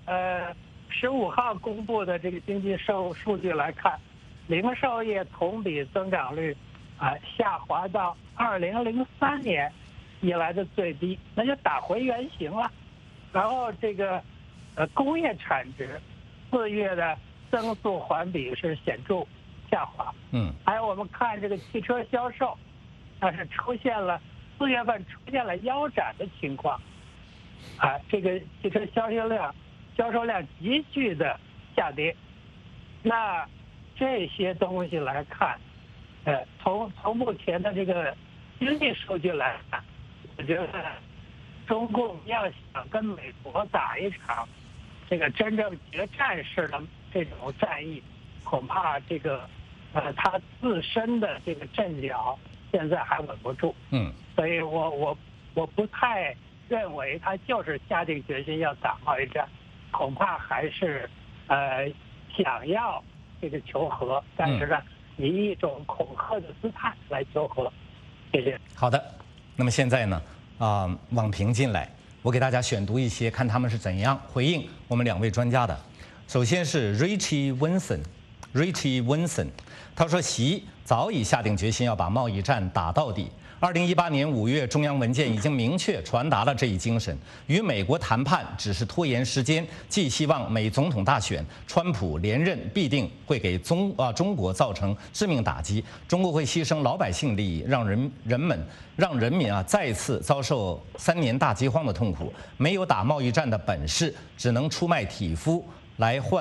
15号公布的这个经济数据来看，零售业同比增长率下滑到2003年以来的最低，那就打回原形了。然后这个工业产值4月的增速环比是显著下滑。还有我们看这个汽车销售，那是4月份出现了腰斩的情况。这个汽车销售量急剧的下跌。那这些东西来看，从目前的这个经济数据来看，我觉得中共要想跟美国打一场这个真正决战式的这种战役，恐怕这个他自身的这个阵脚现在还稳不住。所以我不太认为他就是下定决心要打贸易战，恐怕还是想要这个求和，但是呢，以一种恐吓的姿态来求和。谢谢。好的，那么现在呢，网评进来，我给大家选读一些，看他们是怎样回应我们2位专家的。首先是 Richie Winson， 他说习早已下定决心要把贸易战打到底。2018年5月，中央文件已经明确传达了这一精神，与美国谈判只是拖延时间，寄希望美总统大选川普连任必定会给中国造成致命打击，中国会牺牲老百姓利益，让人民再次遭受3年大饥荒的痛苦，没有打贸易战的本事，只能出卖体肤来换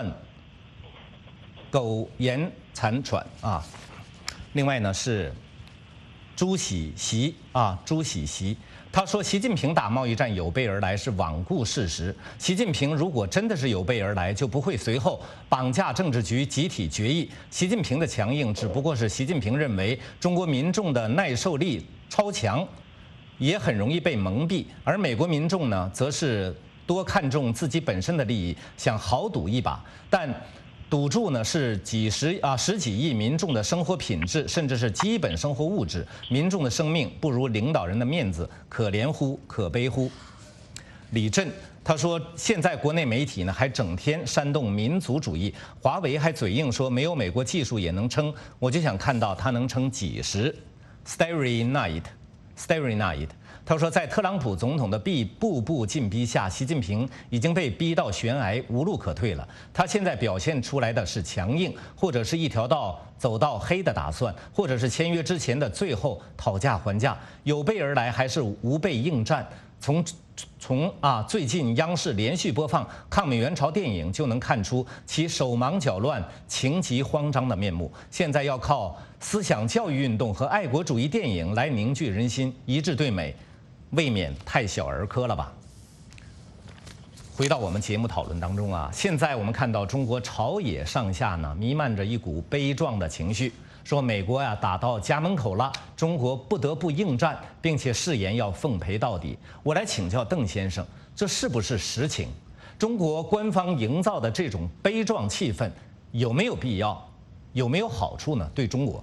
苟延残喘啊。另外呢是朱喜习，他说习近平打贸易战有备而来是罔顾事实。习近平如果真的是有备而来，就不会随后绑架政治局集体决议。习近平的强硬只不过是习近平认为中国民众的耐受力超强，也很容易被蒙蔽，而美国民众呢，则是多看重自己本身的利益，想豪赌一把，但赌注呢是十几亿民众的生活品质，甚至是基本生活物质。民众的生命不如领导人的面子，可怜乎，可悲乎。李振他说，现在国内媒体呢还整天煽动民族主义，华为还嘴硬说没有美国技术也能撑，我就想看到它能撑几时。Starry Night。他说，在特朗普总统的步步进逼下，习近平已经被逼到悬崖，无路可退了。他现在表现出来的是强硬，或者是一条道走到黑的打算，或者是签约之前的最后讨价还价，有备而来还是无备应战？从最近央视连续播放抗美援朝电影就能看出其手忙脚乱、情急慌张的面目。现在要靠思想教育运动和爱国主义电影来凝聚人心，一致对美，未免太小儿科了吧？回到我们节目讨论当中现在我们看到中国朝野上下呢弥漫着一股悲壮的情绪，说美国打到家门口了，中国不得不应战，并且誓言要奉陪到底。我来请教邓先生，这是不是实情？中国官方营造的这种悲壮气氛有没有必要？有没有好处呢？对中国？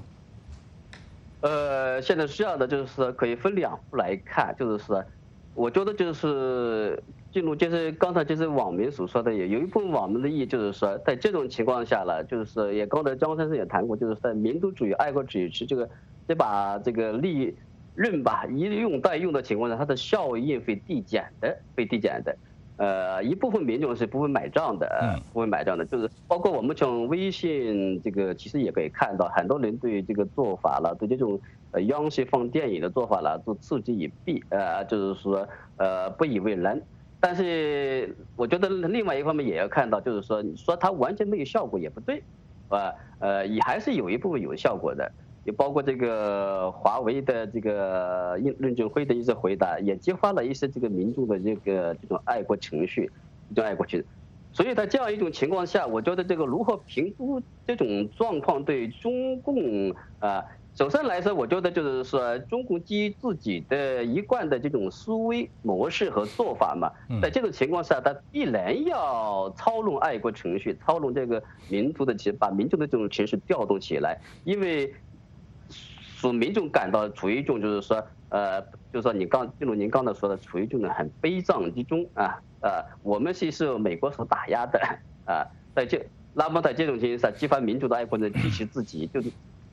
现在是这样的，就是可以分2步来看，就是说，我觉得就是就是刚才就是网民所说的，有一部分网民的意义就是说，在这种情况下了，就是也刚才张先生也谈过，就是在民族主义、爱国主义是这把这个利刃吧，一用带用的情况下，它的效应会递减的。一部分民众是不会买账的，就是包括我们从微信这个其实也可以看到，很多人对这个做法了，对这种央视放电影的做法了，都嗤之以鼻，就是说不以为然。但是我觉得另外一方面也要看到，就是说你说它完全没有效果也不对，也还是有一部分有效果的。也包括这个华为的这个任正非的一些回答，也激发了一些这个民众的这种爱国情绪，所以在这样一种情况下，我觉得这个如何评估这种状况对中共首先来说，我觉得就是说，中共基于自己的一贯的这种思维模式和做法嘛，在这种情况下，它必然要操弄爱国情绪，操弄这个民族的把民众的这种情绪调动起来，因为使民众感到处于一种就是说，就是说正如您刚才说的，处于这种很悲壮之中我们是受美国所打压的那么在这种情况下，激发民族的爱国者支持自己，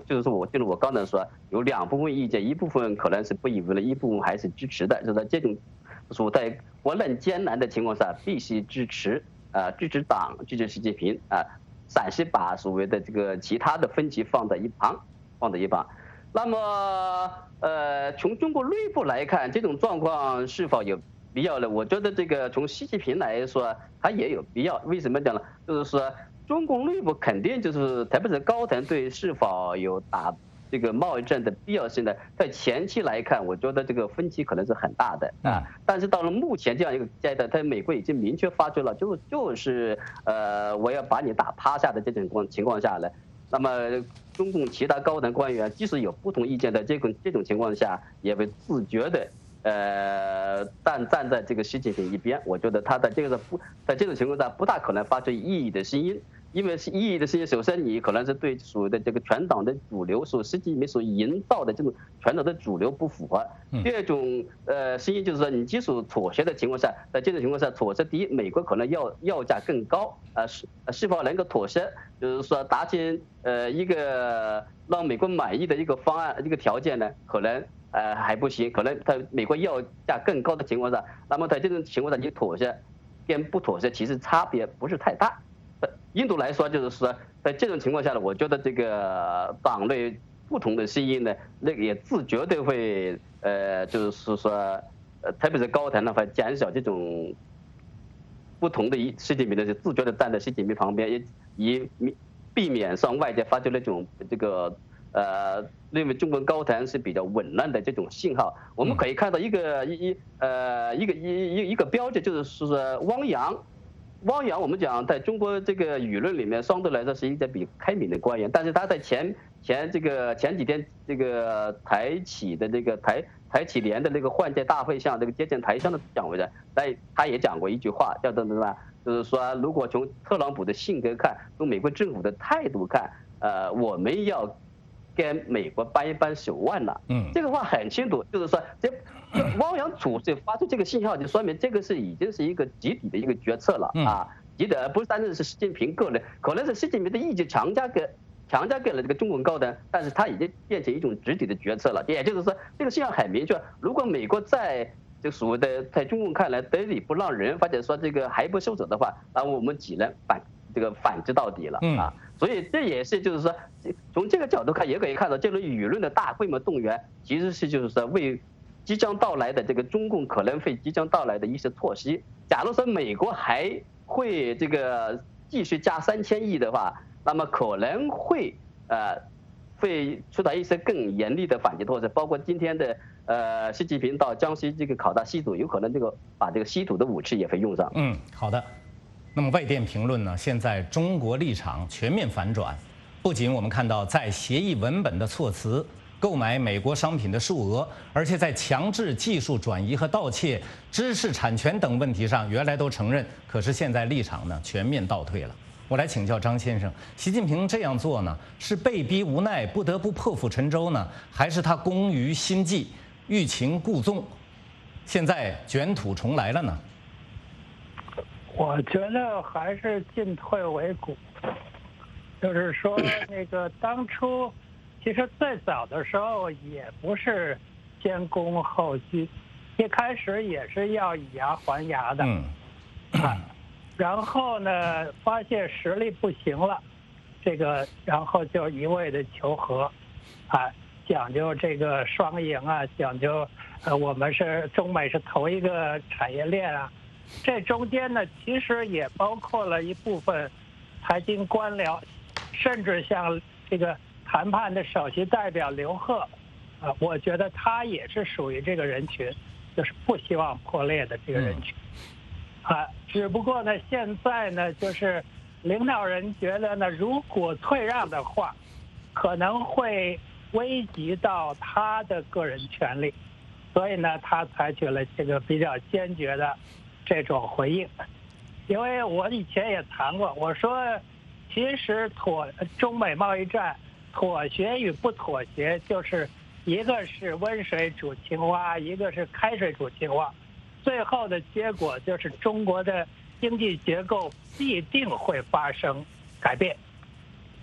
就是说正如我刚才说，有2部分意见，一部分可能是不以为然，一部分还是支持的。就是这种属在国难艰难的情况下，必须支持党，支持习近平暂时把所谓的这个其他的分歧放在一旁。那么从中国内部来看，这种状况是否有必要呢？我觉得这个从习近平来说，他也有必要。为什么讲呢？就是说中共内部肯定就是特别是高层对是否有打这个贸易战的必要性呢，在前期来看，我觉得这个分歧可能是很大的但是到了目前这样一个阶段，在美国已经明确发出了，就是我要把你打趴下的这种情况下呢，那么中共其他高层官员即使有不同意见的这种情况下，也会自觉的站在这个习近平一边。我觉得他在这种情况下不大可能发出异议的声音。因为是异议的声音，首先你可能是对所谓的这个全党的主流习近平所营造的这种全党的主流不符合。第二种声音就是说，你即使妥协的情况下，在这种情况下妥协，第一，美国可能要价更高，是否能够妥协，就是说达成一个让美国满意的一个方案一个条件呢，可能还不行，可能在美国要价更高的情况下，那么在这种情况下你妥协跟不妥协其实差别不是太大。印度来说，就是说，在这种情况下呢，我觉得这个党内不同的声音呢，那个也自觉的会就是说，特别是高层呢，会减少这种不同的习近平的自觉的站在习近平旁边，以避免向外界发出那种这个认为中国高层是比较紊乱的这种信号。我们可以看到一个标志，就是说汪洋，我们讲在中国这个舆论里面，相对来说是一个比较开明的官员，但是他在前几天这个台企联的那个换届大会上，这个接见台商的讲委的，他也讲过一句话，叫做什么？就是说，如果从特朗普的性格看，从美国政府的态度看，我们要跟美国扳一扳手腕了。这个话很清楚，就是说汪洋主席发出这个信号，就说明这个已经是一个集体的一个决策了集体不是单纯是习近平个人，可能是习近平的意志强加给了这个中共高层，但是他已经变成一种集体的决策了。也就是说，这个信号很明确，如果美国在这所谓的在中共看来得理不让人，或者说这个还不收手的话，那我们只能反制到底了所以这也是就是说，从这个角度看，也可以看到这轮舆论的大规模动员，其实是就是说为即将到来的这个中共可能会即将到来的一些措施。假如说美国还会这个继续加3000亿的话，那么可能会出台一些更严厉的反击措施，包括今天的习近平到江西这个考察稀土，有可能把这个稀土的武器也会用上。 好的。那么外电评论呢？现在中国立场全面反转，不仅我们看到在协议文本的措辞、购买美国商品的数额，而且在强制技术转移和盗窃、知识产权等问题上，原来都承认，可是现在立场呢全面倒退了。我来请教张先生，习近平这样做呢，是被逼无奈不得不破釜沉舟呢，还是他工于心计、欲擒故纵，现在卷土重来了呢？ 我觉得还是进退维谷，就是说那个当初其实最早的时候也不是先攻后拒，一开始也是要以牙还牙的，然后呢发现实力不行了，然后就一味的求和，讲究这个双赢讲究我们是中美是同一个产业链这中间呢，其实也包括了一部分财经官僚，甚至像这个谈判的首席代表刘鹤，我觉得他也是属于这个人群，就是不希望破裂的这个人群。只不过呢，现在呢，就是领导人觉得呢，如果退让的话，可能会危及到他的个人权利，所以呢，他采取了这个比较坚决的这种回应。因为我以前也谈过，我说其实中美贸易战妥协与不妥协，就是一个是温水煮青蛙，一个是开水煮青蛙，最后的结果就是中国的经济结构必定会发生改变。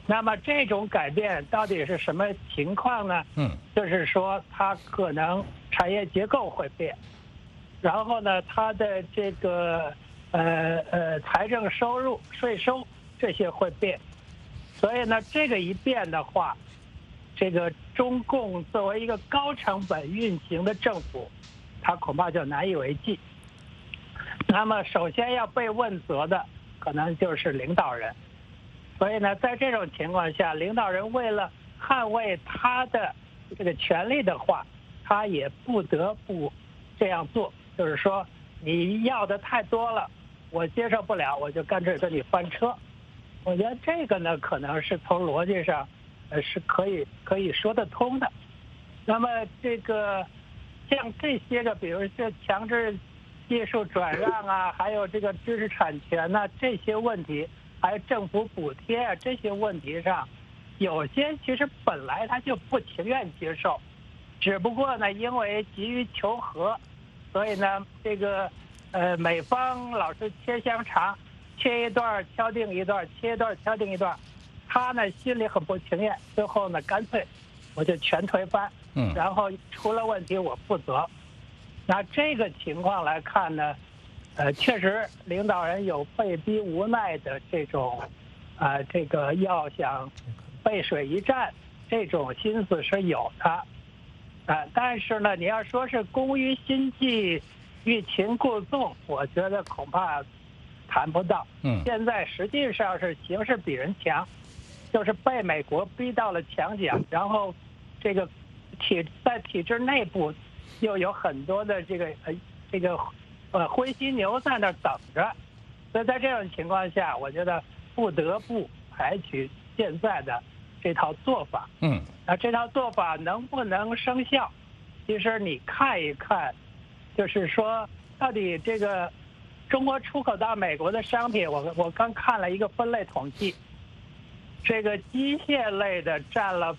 那么这种改变到底是什么情况呢？就是说它可能产业结构会变，然后呢，它的这个财政收入、税收这些会变，所以呢，这个一变的话，这个中共作为一个高成本运行的政府，它恐怕就难以为继。那么首先要被问责的可能就是领导人。所以呢，在这种情况下，领导人为了捍卫他的这个权利的话，他也不得不这样做。就是说，你要的太多了，我接受不了，我就干脆跟你翻车。我觉得这个呢，可能是从逻辑上，是可以说得通的。那么这个像这些个，比如说强制技术转让啊，还有这个知识产权呐，这些问题。还有政府补贴啊，这些问题上，有些其实本来他就不情愿接受，只不过呢，因为急于求和，所以呢，这个美方老是切香肠，切一段敲定一段，切一段敲定一段，他呢心里很不情愿，最后呢干脆我就全推翻，然后出了问题我负责。那这个情况来看呢？确实，领导人有被逼无奈的这种，这个要想背水一战这种心思是有的，但是呢，你要说是工于心计，欲擒故纵，我觉得恐怕谈不到。现在实际上是形势比人强，就是被美国逼到了墙角，然后这个在体制内部又有很多的这个灰犀牛在那等着，所以在这种情况下，我觉得不得不采取现在的这套做法。那这套做法能不能生效？其实你看一看，就是说到底这个中国出口到美国的商品，我刚看了一个分类统计，这个机械类的占了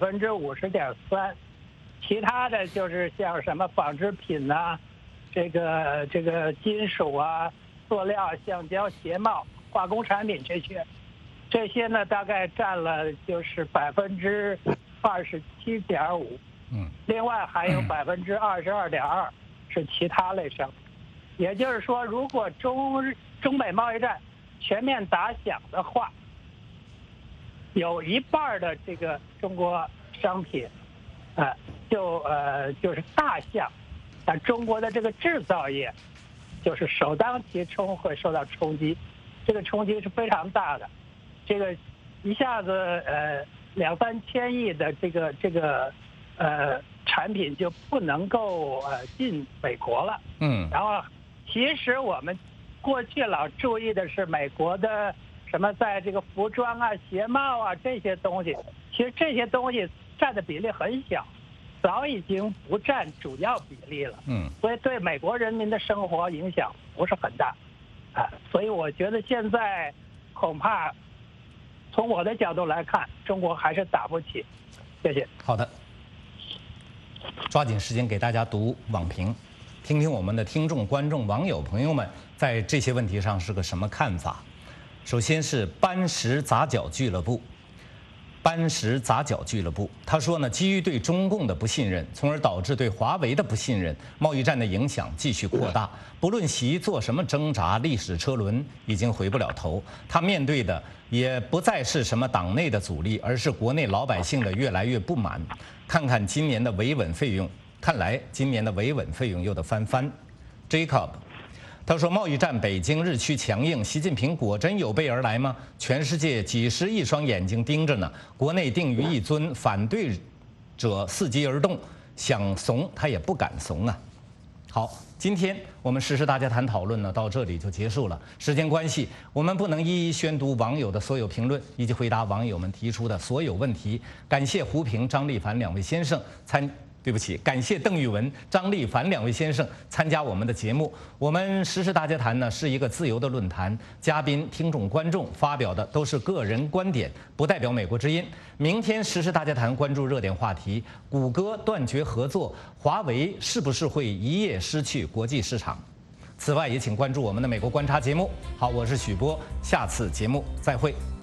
50.3%，其他的就是像什么纺织品呐。这个金属啊、塑料、橡胶、鞋帽、化工产品这些呢，大概占了就是27.5%。另外还有22.2%是其他类商品。也就是说，如果中美贸易战全面打响的话，有一半的这个中国商品，就是大项。中国的这个制造业，就是首当其冲会受到冲击，这个冲击是非常大的，这个一下子2-3千亿的这个产品就不能够进美国了。然后其实我们过去老注意的是美国的什么在这个服装啊、鞋帽啊这些东西，其实这些东西占的比例很小。早已经不占主要比例了，所以对美国人民的生活影响不是很大，所以我觉得现在恐怕从我的角度来看，中国还是打不起。谢谢。 好的，抓紧时间给大家读网评，听听我们的听众、观众、网友朋友们在这些问题上是个什么看法。首先是搬石砸脚俱乐部。搬石砸脚俱乐部，他说呢，基于对中共的不信任，从而导致对华为的不信任，贸易战的影响继续扩大。不论习做什么挣扎，历史车轮已经回不了头。他面对的也不再是什么党内的阻力，而是国内老百姓的越来越不满。看看今年的维稳费用，看来今年的维稳费用又得翻番。Jacob。他说：“贸易战，北京日趋强硬，习近平果真有备而来吗？全世界几十亿双眼睛盯着呢，国内定于一尊，反对者伺机而动，想怂他也不敢怂啊。”好，今天我们时事大家谈讨论呢到这里就结束了。时间关系，我们不能一一宣读网友的所有评论以及回答网友们提出的所有问题。感谢胡平、张立凡两位先生感谢邓玉文、张立凡两位先生参加我们的节目。我们时事大家谈呢是一个自由的论坛，嘉宾、听众、观众发表的都是个人观点，不代表美国之音。明天时事大家谈关注热点话题：谷歌断绝合作，华为是不是会一夜失去国际市场？此外，也请关注我们的美国观察节目。好，我是许波，下次节目再会。